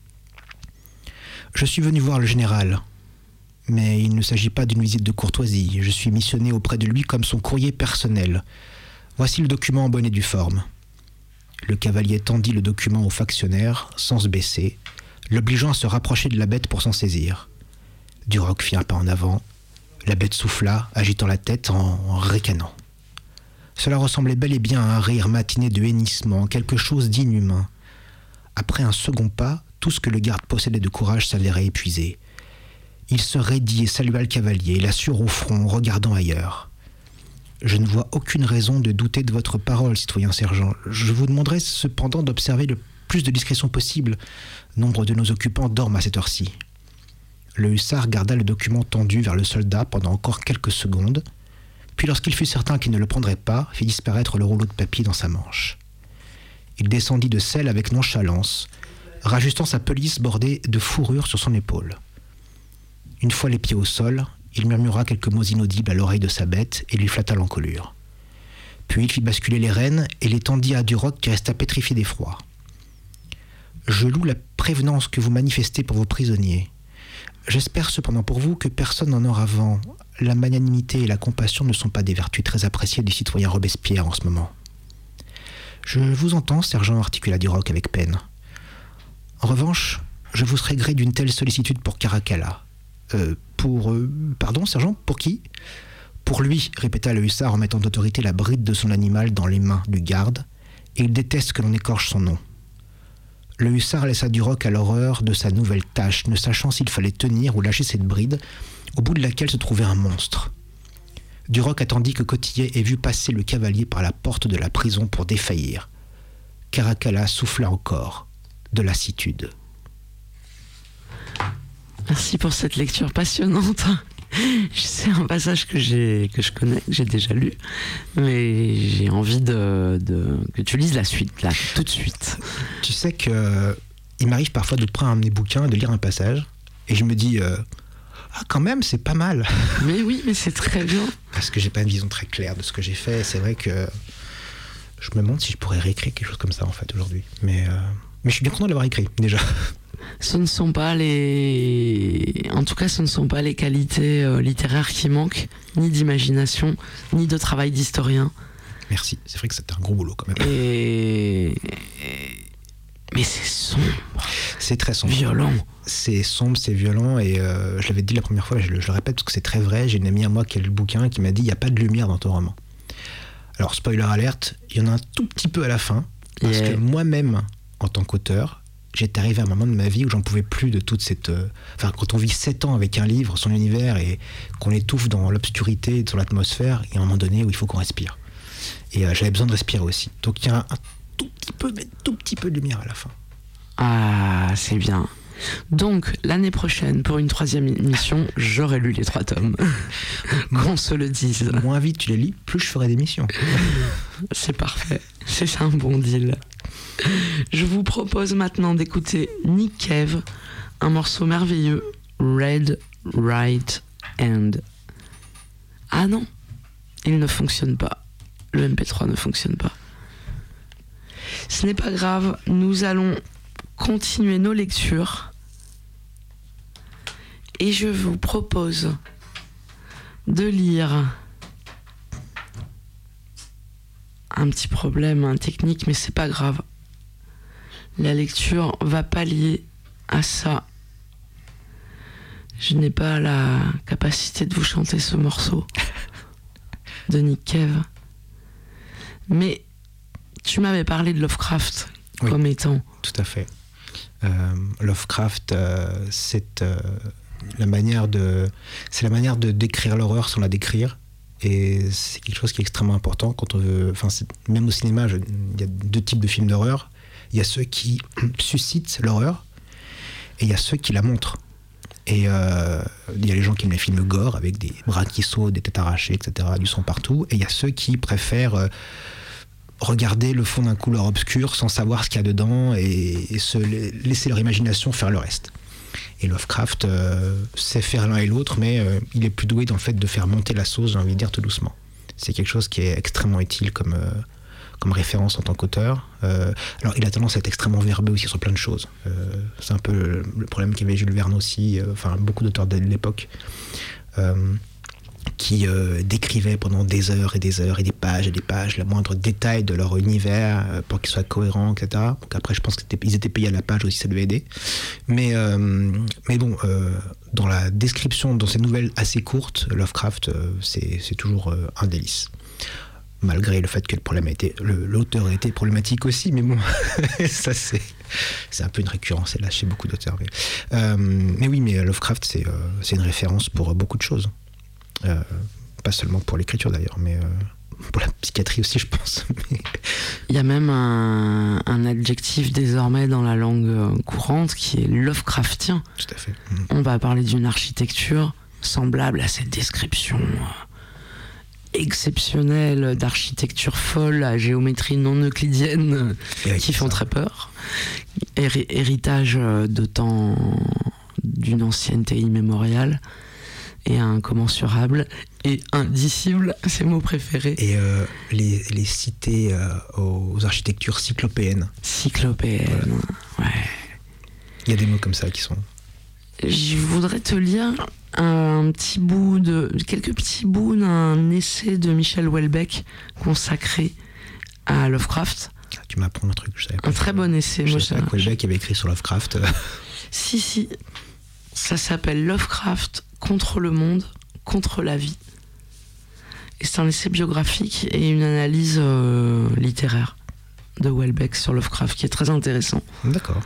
« Je suis venu voir le général, mais il ne s'agit pas d'une visite de courtoisie. Je suis missionné auprès de lui comme son courrier personnel. Voici le document en bonne et due forme. Le cavalier tendit le document au factionnaire, sans se baisser, l'obligeant à se rapprocher de la bête pour s'en saisir. Duroc fit un pas en avant. La bête souffla, agitant la tête en ricanant. Cela ressemblait bel et bien à un rire matiné de hennissement, quelque chose d'inhumain. Après un second pas, tout ce que le garde possédait de courage s'avérait épuisé. Il se raidit et salua le cavalier, la sueur au front, regardant ailleurs. « Je ne vois aucune raison de douter de votre parole, citoyen sergent. Je vous demanderai cependant d'observer le plus de discrétion possible. Nombre de nos occupants dorment à cette heure-ci. » Le hussard garda le document tendu vers le soldat pendant encore quelques secondes, puis lorsqu'il fut certain qu'il ne le prendrait pas, fit disparaître le rouleau de papier dans sa manche. Il descendit de selle avec nonchalance, rajustant sa pelisse bordée de fourrure sur son épaule. Une fois les pieds au sol, il murmura quelques mots inaudibles à l'oreille de sa bête et lui flatta l'encolure. Puis il fit basculer les rênes et les tendit à Duroc qui resta pétrifié d'effroi. « Je loue la prévenance que vous manifestez pour vos prisonniers. J'espère cependant pour vous que personne n'en aura vent. La magnanimité et la compassion ne sont pas des vertus très appréciées du citoyen Robespierre en ce moment. »« Je vous entends, sergent, articula Duroc avec peine. En revanche, je vous serais gré d'une telle sollicitude pour Caracalla. Pardon, sergent, pour qui ? Pour lui, répéta le hussard en mettant d'autorité la bride de son animal dans les mains du garde, et il déteste que l'on écorche son nom. Le hussard laissa Duroc à l'horreur de sa nouvelle tâche, ne sachant s'il fallait tenir ou lâcher cette bride, au bout de laquelle se trouvait un monstre. Duroc attendit que Cotillet ait vu passer le cavalier par la porte de la prison pour défaillir. Caracalla souffla encore, de lassitude. Merci pour cette lecture passionnante. C'est un passage que je connais, que j'ai déjà lu, mais j'ai envie que tu lises la suite, là, tout de suite. Tu sais que il m'arrive parfois de prendre un de mes bouquins, de lire un passage, et je me dis quand même, c'est pas mal. Mais oui, mais c'est très bien. Parce que j'ai pas une vision très claire de ce que j'ai fait. C'est vrai que je me demande si je pourrais réécrire quelque chose comme ça en fait aujourd'hui. Mais je suis bien content de l'avoir écrit déjà. Ce ne sont pas en tout cas, ce ne sont pas les qualités littéraires qui manquent, ni d'imagination, ni de travail d'historien. Merci. C'est vrai que c'était un gros boulot quand même. Mais c'est sombre. C'est très sombre. Violent. C'est sombre, c'est violent, et je l'avais dit la première fois, je le répète parce que c'est très vrai. J'ai une amie à moi qui a lu le bouquin et qui m'a dit il n'y a pas de lumière dans ton roman. Alors, spoiler alerte, il y en a un tout petit peu à la fin, parce que moi-même, en tant qu'auteur, j'étais arrivé à un moment de ma vie où j'en pouvais plus de toute cette... quand on vit 7 ans avec un livre, son univers, et qu'on étouffe dans l'obscurité, dans l'atmosphère, il y a un moment donné où il faut qu'on respire. Et j'avais besoin de respirer aussi. Donc il y a un tout petit peu de lumière à la fin. Ah, c'est bien. Donc, l'année prochaine, pour une 3e émission, j'aurai lu les 3 tomes. Qu'on se le dise. Moins vite tu les lis, plus je ferai d'émissions. C'est parfait. C'est un bon deal. Je vous propose maintenant d'écouter Nick Cave, un morceau merveilleux, Red Right Hand. Ah non, il ne fonctionne pas. Le MP3 ne fonctionne pas. Ce n'est pas grave, nous allons continuer nos lectures. Et je vous propose de lire un petit problème technique, mais c'est pas grave. La lecture va pallier à ça. Je n'ai pas la capacité de vous chanter ce morceau de Nick Cave. Mais tu m'avais parlé de Lovecraft comme étant... Tout à fait. Lovecraft, c'est la manière de décrire l'horreur sans la décrire. Et c'est quelque chose qui est extrêmement important quand on veut... même au cinéma, il y a 2 types de films d'horreur. Il y a ceux qui suscitent l'horreur et il y a ceux qui la montrent. Et il y a les gens qui aiment les films gore avec des bras qui sautent, des têtes arrachées, etc., du sang partout. Et il y a ceux qui préfèrent regarder le fond d'un couloir obscur sans savoir ce qu'il y a dedans et laisser leur imagination faire le reste. Et Lovecraft sait faire l'un et l'autre, mais il est plus doué dans le fait de faire monter la sauce, j'ai envie de dire, tout doucement. C'est quelque chose qui est extrêmement utile comme référence en tant qu'auteur. Alors, il a tendance à être extrêmement verbeux aussi sur plein de choses. C'est un peu le problème qu'avait Jules Verne aussi, beaucoup d'auteurs de l'époque. qui décrivaient pendant des heures et des heures et des pages le moindre détail de leur univers pour qu'il soit cohérent, etc. Donc après, je pense qu'ils étaient payés à la page aussi, ça devait aider. Mais bon, dans la description, dans ces nouvelles assez courtes, Lovecraft, c'est toujours un délice. Malgré le fait que l'auteur a été problématique aussi, mais bon, ça c'est un peu une récurrence là chez beaucoup d'auteurs. Mais oui, mais Lovecraft c'est une référence pour beaucoup de choses. Pas seulement pour l'écriture d'ailleurs, mais pour la psychiatrie aussi, je pense. Il y a même un adjectif désormais dans la langue courante qui est Lovecraftien. Tout à fait. On va parler d'une architecture semblable à cette description exceptionnelle d'architecture folle à géométrie non euclidienne qui font très peur. Héritage de temps d'une ancienneté immémoriale et incommensurable et indicible, c'est mon préféré. Et les cités aux architectures cyclopéennes. Cyclopéennes, ouais. Il y a des mots comme ça qui sont... Je voudrais te lire quelques petits bouts d'un essai de Michel Houellebecq consacré à Lovecraft. Tu m'apprends un truc, je savais pas. Un très bon essai. Je savais pas que Houellebecq avait écrit sur Lovecraft. Si. Ça s'appelle Lovecraft contre le monde, contre la vie. Et c'est un essai biographique et une analyse littéraire de Houellebecq sur Lovecraft qui est très intéressant. D'accord.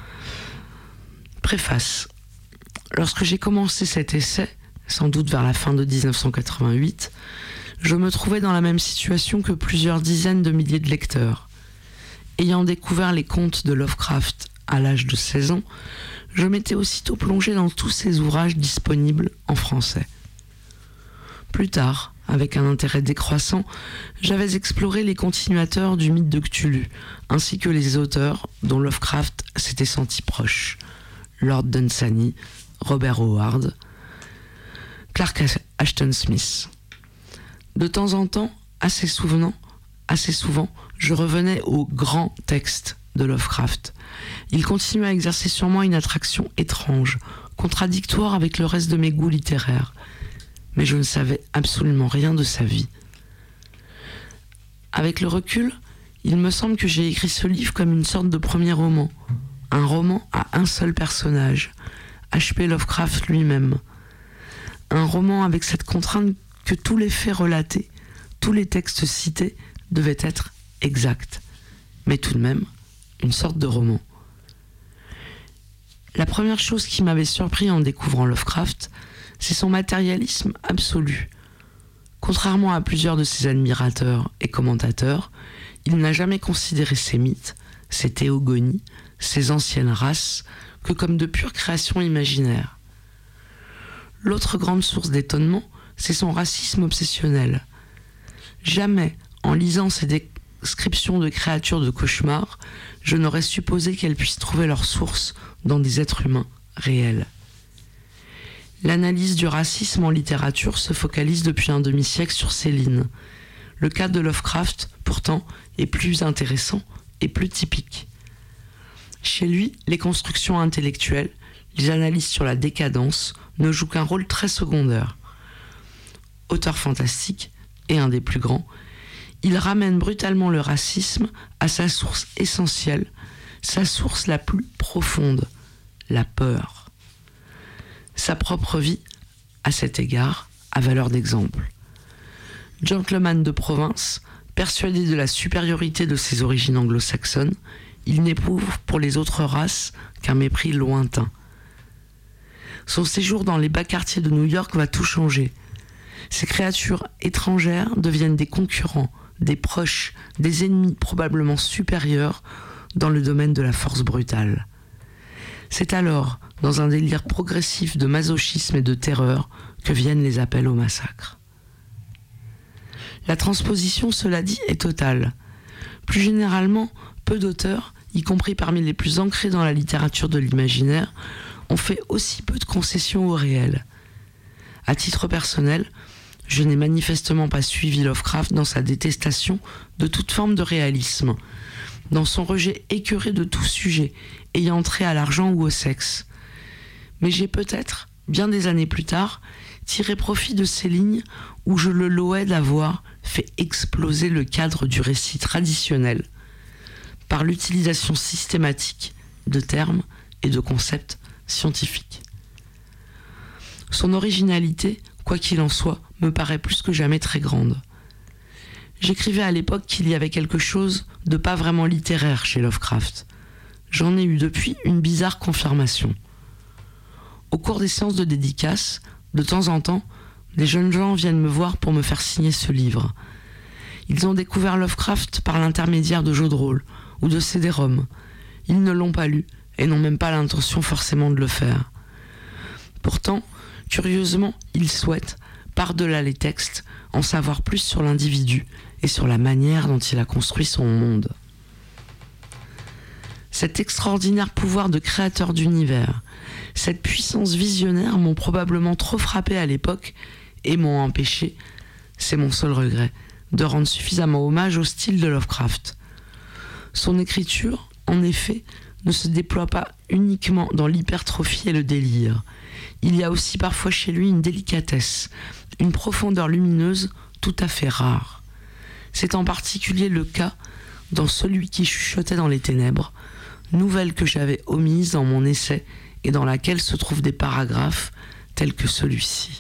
Préface. Lorsque j'ai commencé cet essai, sans doute vers la fin de 1988, je me trouvais dans la même situation que plusieurs dizaines de milliers de lecteurs. Ayant découvert les contes de Lovecraft à l'âge de 16 ans, je m'étais aussitôt plongé dans tous ces ouvrages disponibles en français. Plus tard, avec un intérêt décroissant, j'avais exploré les continuateurs du mythe de Cthulhu, ainsi que les auteurs dont Lovecraft s'était senti proche. Lord Dunsany, Robert Howard, Clark Ashton Smith. De temps en temps, assez souvent, je revenais aux grands textes de Lovecraft. Il continuait à exercer sur moi une attraction étrange, contradictoire avec le reste de mes goûts littéraires. Mais je ne savais absolument rien de sa vie. Avec le recul, il me semble que j'ai écrit ce livre comme une sorte de premier roman. Un roman à un seul personnage, H.P. Lovecraft lui-même. Un roman avec cette contrainte que tous les faits relatés, tous les textes cités devaient être exacts. Mais tout de même, une sorte de roman. La première chose qui m'avait surpris en découvrant Lovecraft, c'est son matérialisme absolu. Contrairement à plusieurs de ses admirateurs et commentateurs, il n'a jamais considéré ses mythes, ses théogonies, ses anciennes races, que comme de pure création imaginaire. L'autre grande source d'étonnement, c'est son racisme obsessionnel. Jamais, en lisant ces descriptions de créatures de cauchemar, je n'aurais supposé qu'elles puissent trouver leur source dans des êtres humains réels. L'analyse du racisme en littérature se focalise depuis un demi-siècle sur Céline. Le cas de Lovecraft, pourtant, est plus intéressant et plus typique. Chez lui, les constructions intellectuelles, les analyses sur la décadence ne jouent qu'un rôle très secondaire. Auteur fantastique, et un des plus grands, il ramène brutalement le racisme à sa source essentielle, sa source la plus profonde, la peur. Sa propre vie, à cet égard, a valeur d'exemple. Gentleman de province, persuadé de la supériorité de ses origines anglo-saxonnes, il n'éprouve pour les autres races qu'un mépris lointain. Son séjour dans les bas quartiers de New York va tout changer. Ces créatures étrangères deviennent des concurrents, des proches, des ennemis probablement supérieurs dans le domaine de la force brutale. C'est alors, dans un délire progressif de masochisme et de terreur, que viennent les appels au massacre. La transposition, cela dit, est totale. Plus généralement, peu d'auteurs, y compris parmi les plus ancrés dans la littérature de l'imaginaire, ont fait aussi peu de concessions au réel. À titre personnel, je n'ai manifestement pas suivi Lovecraft dans sa détestation de toute forme de réalisme, dans son rejet écœuré de tout sujet ayant trait à l'argent ou au sexe. Mais j'ai peut-être, bien des années plus tard, tirait profit de ces lignes où je le louais d'avoir fait exploser le cadre du récit traditionnel par l'utilisation systématique de termes et de concepts scientifiques. Son originalité, quoi qu'il en soit, me paraît plus que jamais très grande. J'écrivais à l'époque qu'il y avait quelque chose de pas vraiment littéraire chez Lovecraft. J'en ai eu depuis une bizarre confirmation. Au cours des séances de dédicaces, de temps en temps, des jeunes gens viennent me voir pour me faire signer ce livre. Ils ont découvert Lovecraft par l'intermédiaire de jeux de rôle ou de CD-ROM. Ils ne l'ont pas lu et n'ont même pas l'intention forcément de le faire. Pourtant, curieusement, ils souhaitent, par-delà les textes, en savoir plus sur l'individu et sur la manière dont il a construit son monde. Cet extraordinaire pouvoir de créateur d'univers, cette puissance visionnaire m'ont probablement trop frappé à l'époque et m'ont empêché, c'est mon seul regret, de rendre suffisamment hommage au style de Lovecraft. Son écriture, en effet, ne se déploie pas uniquement dans l'hypertrophie et le délire. Il y a aussi parfois chez lui une délicatesse, une profondeur lumineuse tout à fait rare. C'est en particulier le cas dans Celui qui chuchotait dans les ténèbres, nouvelle que j'avais omise dans mon essai et dans laquelle se trouvent des paragraphes tels que celui-ci.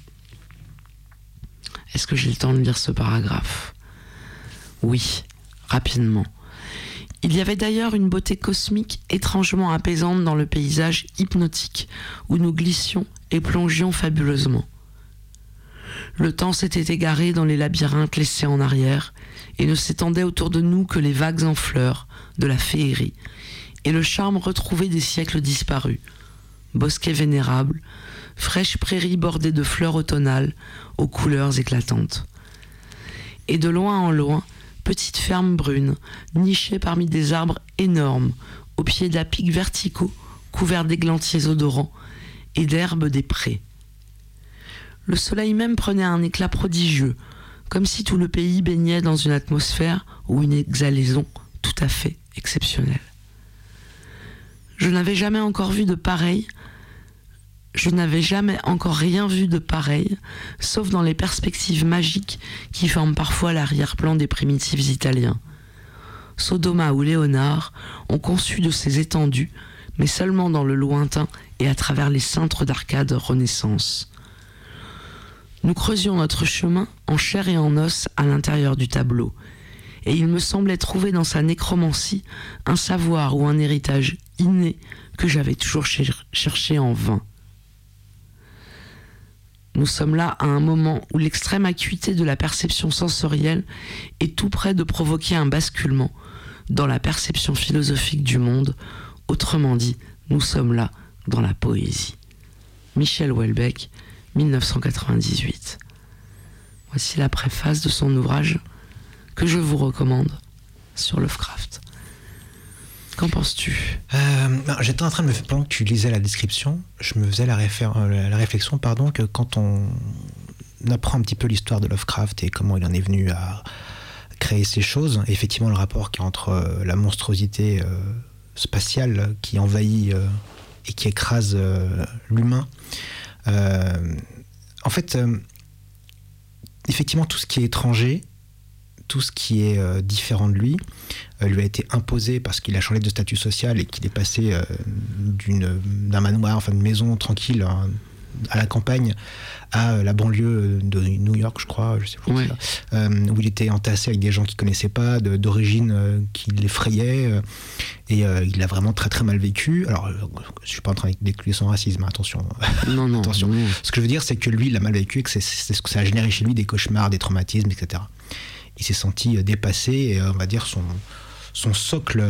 Est-ce que j'ai le temps de lire ce paragraphe ? Oui, rapidement. Il y avait d'ailleurs une beauté cosmique étrangement apaisante dans le paysage hypnotique où nous glissions et plongions fabuleusement. Le temps s'était égaré dans les labyrinthes laissés en arrière et ne s'étendait autour de nous que les vagues en fleurs de la féerie et le charme retrouvé des siècles disparus. Bosquets vénérables, fraîches prairies bordées de fleurs automnales aux couleurs éclatantes. Et de loin en loin, petites fermes brunes, nichées parmi des arbres énormes, au pied d'à-pics verticaux, couverts d'églantiers odorants et d'herbes des prés. Le soleil même prenait un éclat prodigieux, comme si tout le pays baignait dans une atmosphère ou une exhalaison tout à fait exceptionnelle. Je n'avais jamais encore rien vu de pareil, sauf dans les perspectives magiques qui forment parfois l'arrière-plan des primitifs italiens. Sodoma ou Léonard ont conçu de ces étendues, mais seulement dans le lointain et à travers les cintres d'arcades Renaissance. Nous creusions notre chemin en chair et en os à l'intérieur du tableau, et il me semblait trouver dans sa nécromancie un savoir ou un héritage inné que j'avais toujours cherché en vain. Nous sommes là à un moment où l'extrême acuité de la perception sensorielle est tout près de provoquer un basculement dans la perception philosophique du monde. Autrement dit, nous sommes là dans la poésie. Michel Houellebecq, 1998. Voici la préface de son ouvrage que je vous recommande sur Lovecraft. Qu'en penses-tu ? J'étais en train de me faire, pendant que tu lisais la description, je me faisais la réflexion que quand on apprend un petit peu l'histoire de Lovecraft et comment il en est venu à créer ces choses, et effectivement le rapport qu'il y a entre la monstruosité spatiale qui envahit et qui écrase l'humain, en fait, effectivement tout ce qui est étranger, tout ce qui est différent de lui a été imposé parce qu'il a changé de statut social et qu'il est passé d'un manoir, enfin d'une maison tranquille à la campagne à la banlieue de New York, je crois, je sais plus, ouais. Où il était entassé avec des gens qu'il connaissait pas, d'origine qui l'effrayait, et il l'a vraiment très très mal vécu. Alors, je suis pas en train d'exclure son racisme, attention. Non, attention. Non. Ce que je veux dire, c'est que lui, il l'a mal vécu et que c'est ce que ça a généré chez lui, des cauchemars, des traumatismes, etc. Il s'est senti dépassé et on va dire son socle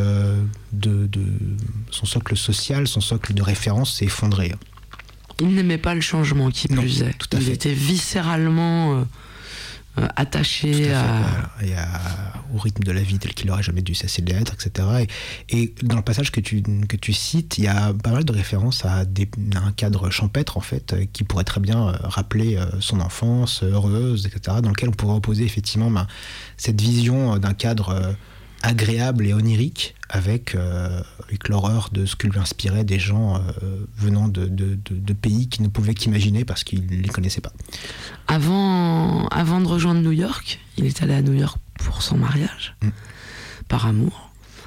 son socle social, son socle de référence s'est effondré. Il n'aimait pas le changement, qui plus est. Tout à fait. Il était viscéralement attaché au rythme de la vie tel qu'il n'aurait jamais dû cesser d'être, etc. Et dans le passage que tu cites, il y a pas mal de références à un cadre champêtre, en fait, qui pourrait très bien rappeler son enfance heureuse, etc., dans lequel on pourrait opposer effectivement cette vision d'un cadre agréable et onirique avec l'horreur de ce que lui inspiraient des gens venant de pays qu'ils ne pouvaient qu'imaginer parce qu'ils ne les connaissaient pas. Avant de rejoindre New York, il est allé à New York pour son mariage, par amour.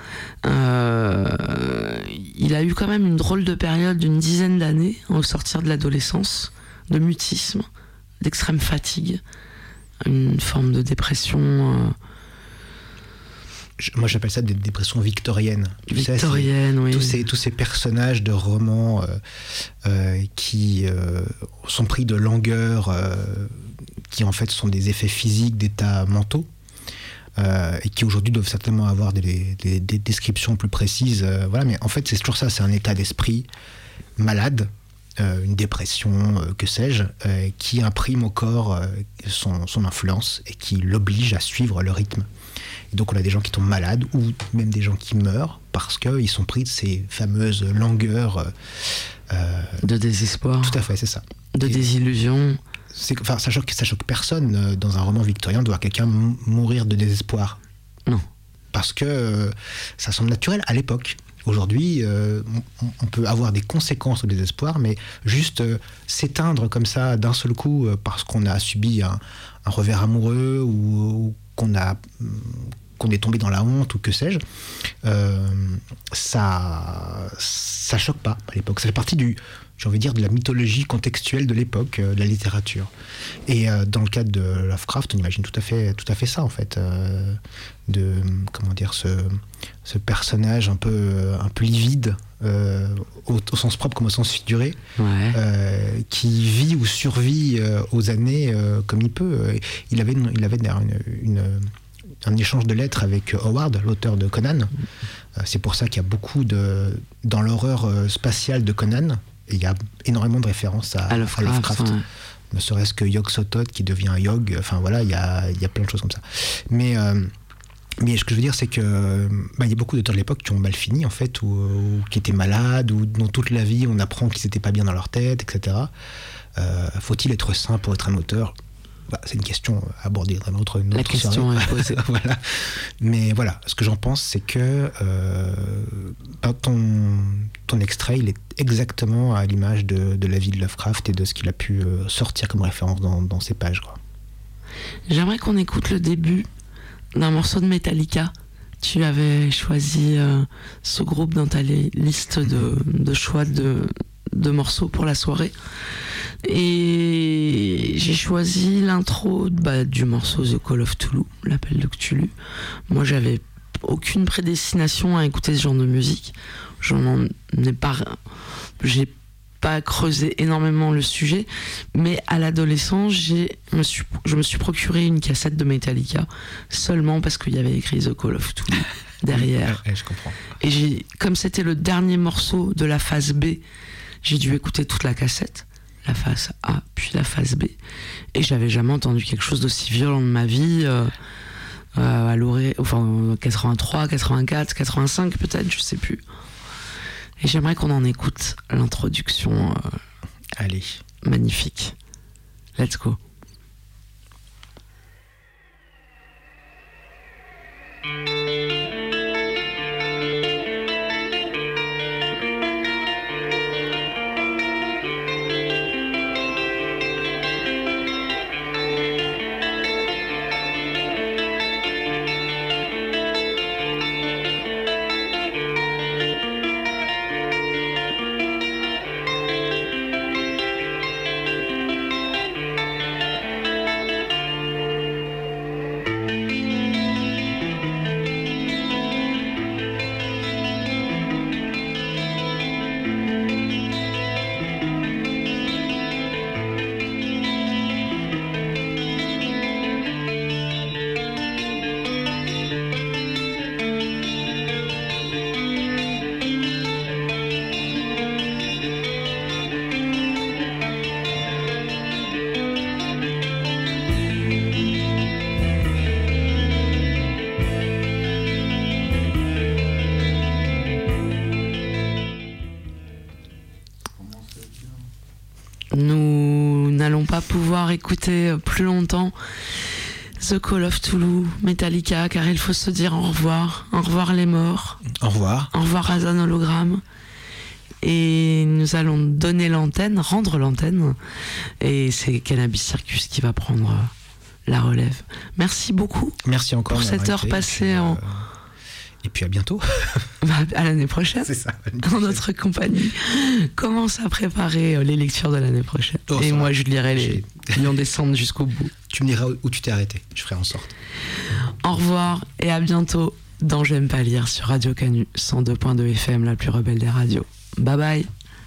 Il a eu quand même une drôle de période d'une dizaine d'années au sortir de l'adolescence, de mutisme, d'extrême fatigue, une forme de dépression. Moi j'appelle ça des dépressions victoriennes. Victoriennes, oui. Tous ces personnages de romans qui sont pris de langueur, qui en fait sont des effets physiques d'états mentaux. Et qui aujourd'hui doivent certainement avoir des descriptions plus précises. Voilà, mais en fait, c'est toujours ça, c'est un état d'esprit malade, une dépression, que sais-je, qui imprime au corps son influence et qui l'oblige à suivre le rythme. Et donc on a des gens qui tombent malades ou même des gens qui meurent parce qu'ils sont pris de ces fameuses langueurs. De désespoir. Tout à fait, c'est ça. De désillusion. Ça choque personne dans un roman victorien de voir quelqu'un mourir de désespoir. Non. Parce que ça semble naturel à l'époque. Aujourd'hui, on peut avoir des conséquences au désespoir, mais juste s'éteindre comme ça d'un seul coup parce qu'on a subi un revers amoureux ou qu'on est tombé dans la honte ou que sais-je, ça choque pas à l'époque. Ça fait partie j'ai envie de dire, de la mythologie contextuelle de l'époque, de la littérature. Et dans le cadre de Lovecraft, on imagine tout à fait ça, en fait. Comment dire, ce personnage un peu livide, au sens propre comme au sens figuré, qui vit ou survit aux années comme il peut. Il avait un échange de lettres avec Howard, l'auteur de Conan. C'est pour ça qu'il y a beaucoup dans l'horreur spatiale de Conan. Et il y a énormément de références à Lovecraft. Ouais. Ne serait-ce que Yog-Sothoth qui devient un Yog. Enfin voilà, il y a plein de choses comme ça. Mais ce que je veux dire, c'est que il y a beaucoup d'auteurs de l'époque qui ont mal fini en fait, ou qui étaient malades, ou dont toute la vie on apprend qu'ils n'étaient pas bien dans leur tête, etc. Faut-il être saint pour être un auteur ? C'est une question abordée dans notre La question est posée. Voilà. Mais voilà, ce que j'en pense, c'est que ton extrait, il est exactement à l'image de la vie de Lovecraft et de ce qu'il a pu sortir comme référence dans ses pages, quoi. J'aimerais qu'on écoute le début d'un morceau de Metallica. Tu avais choisi ce groupe dans ta liste de choix de morceaux pour la soirée. Et j'ai choisi l'intro du morceau The Call of Cthulhu, l'appel de Cthulhu. Moi, j'avais aucune prédestination à écouter ce genre de musique. J'ai pas creusé énormément le sujet, mais à l'adolescence, je me suis procuré une cassette de Metallica seulement parce qu'il y avait écrit The Call of Cthulhu derrière. Je comprends. Et comme c'était le dernier morceau de la phase B, j'ai dû écouter toute la cassette. La phase A, puis la phase B. Et j'avais jamais entendu quelque chose d'aussi violent de ma vie, à l'orée, 83, 84, 85 peut-être, je sais plus. Et j'aimerais qu'on en écoute l'introduction. Allez. Magnifique. Let's go. Nous n'allons pas pouvoir écouter plus longtemps The Call of Toulouse, Metallica, car il faut se dire au revoir. Au revoir les morts. Au revoir. Au revoir Azan Hologramme. Et nous allons rendre l'antenne. Et c'est Cannabis Circus qui va prendre la relève. Merci beaucoup. Merci encore pour cette heure passée en... Et puis à bientôt. À l'année prochaine. C'est ça. En notre compagnie. Commence à préparer les lectures de l'année prochaine. Oh, et moi, va. je lirai les Lions descendent jusqu'au bout. Tu me diras où tu t'es arrêté. Je ferai en sorte. Au revoir et à bientôt dans J'aime pas lire sur Radio Canu 102.2 FM, la plus rebelle des radios. Bye bye.